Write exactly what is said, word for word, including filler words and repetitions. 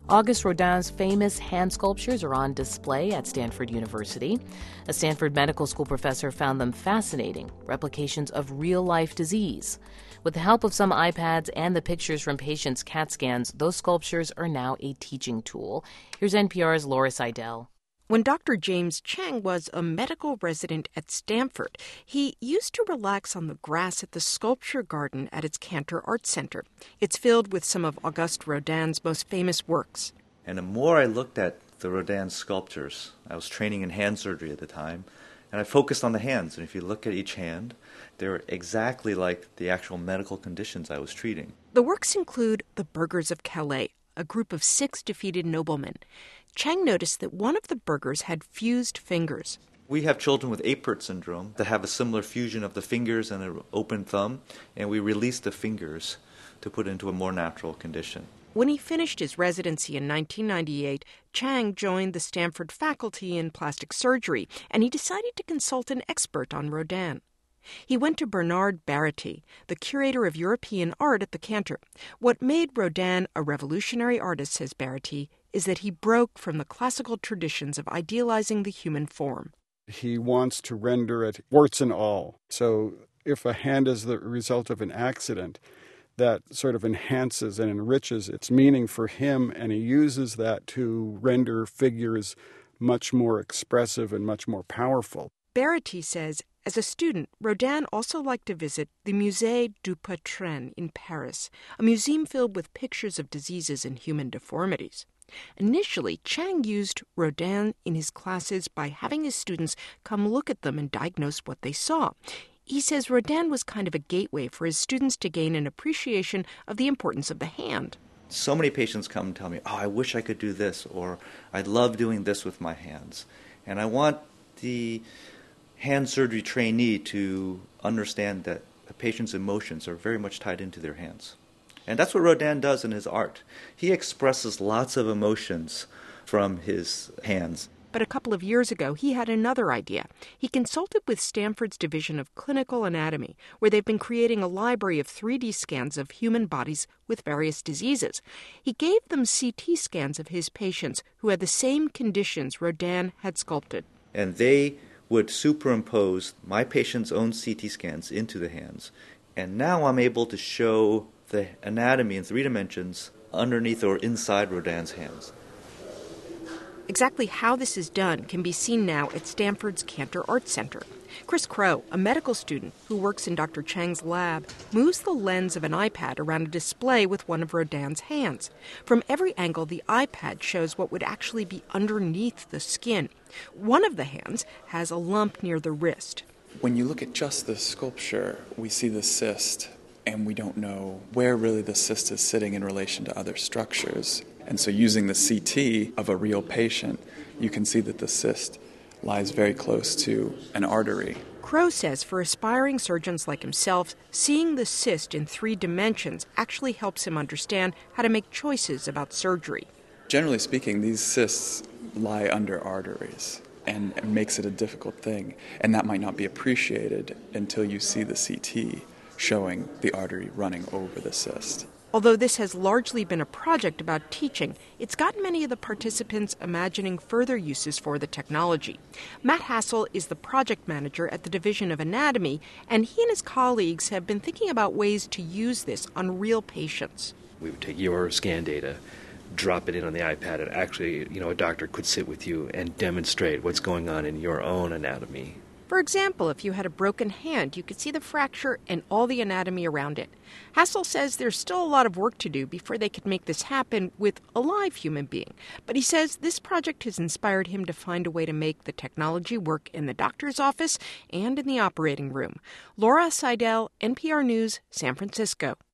Auguste Rodin's famous hand sculptures are on display at Stanford University. A Stanford Medical School professor found them fascinating, replications of real-life disease. With the help of some iPads and the pictures from patients' CAT scans, those sculptures are now a teaching tool. Here's N P R's Laura Seidel. When Doctor James Chang was a medical resident at Stanford, he used to relax on the grass at the sculpture garden at its Cantor Art Center. It's filled with some of Auguste Rodin's most famous works. And the more I looked at the Rodin sculptures, I was training in hand surgery at the time, and I focused on the hands. And if you look at each hand, they're exactly like the actual medical conditions I was treating. The works include The Burghers of Calais, a group of six defeated noblemen. Chang noticed that one of the burghers had fused fingers. We have children with Apert syndrome that have a similar fusion of the fingers and an open thumb, and we release the fingers to put into a more natural condition. When he finished his residency in nineteen ninety-eight, Chang joined the Stanford faculty in plastic surgery, and he decided to consult an expert on Rodin. He went to Bernard Barraty, the curator of European art at the Cantor. What made Rodin a revolutionary artist, says Barraty, is that he broke from the classical traditions of idealizing the human form. He wants to render it warts and all. So if a hand is the result of an accident, that sort of enhances and enriches its meaning for him, and he uses that to render figures much more expressive and much more powerful. Barraty says, as a student, Rodin also liked to visit the Musée du Patron in Paris, a museum filled with pictures of diseases and human deformities. Initially, Chang used Rodin in his classes by having his students come look at them and diagnose what they saw. He says Rodin was kind of a gateway for his students to gain an appreciation of the importance of the hand. So many patients come and tell me, oh, I wish I could do this, or I love doing this with my hands. And I want the hand surgery trainee to understand that a patient's emotions are very much tied into their hands. And that's what Rodin does in his art. He expresses lots of emotions from his hands. But a couple of years ago, he had another idea. He consulted with Stanford's Division of Clinical Anatomy, where they've been creating a library of three D scans of human bodies with various diseases. He gave them C T scans of his patients who had the same conditions Rodin had sculpted. And they would superimpose my patient's own C T scans into the hands. And now I'm able to show the anatomy in three dimensions underneath or inside Rodin's hands. Exactly how this is done can be seen now at Stanford's Cantor Art Center. Chris Crow, a medical student who works in Doctor Chang's lab, moves the lens of an iPad around a display with one of Rodin's hands. From every angle, the iPad shows what would actually be underneath the skin. One of the hands has a lump near the wrist. When you look at just the sculpture, we see the cyst, and we don't know where really the cyst is sitting in relation to other structures. And so using the C T of a real patient, you can see that the cyst lies very close to an artery. Crow says for aspiring surgeons like himself, seeing the cyst in three dimensions actually helps him understand how to make choices about surgery. Generally speaking, these cysts lie under arteries, and it makes it a difficult thing. And that might not be appreciated until you see the C T showing the artery running over the cyst. Although this has largely been a project about teaching, it's gotten many of the participants imagining further uses for the technology. Matt Hassel is the project manager at the Division of Anatomy, and he and his colleagues have been thinking about ways to use this on real patients. We would take your scan data, drop it in on the iPad, and actually, you know, a doctor could sit with you and demonstrate what's going on in your own anatomy. For example, if you had a broken hand, you could see the fracture and all the anatomy around it. Hassel says there's still a lot of work to do before they could make this happen with a live human being. But he says this project has inspired him to find a way to make the technology work in the doctor's office and in the operating room. Laura Seidel, N P R News, San Francisco.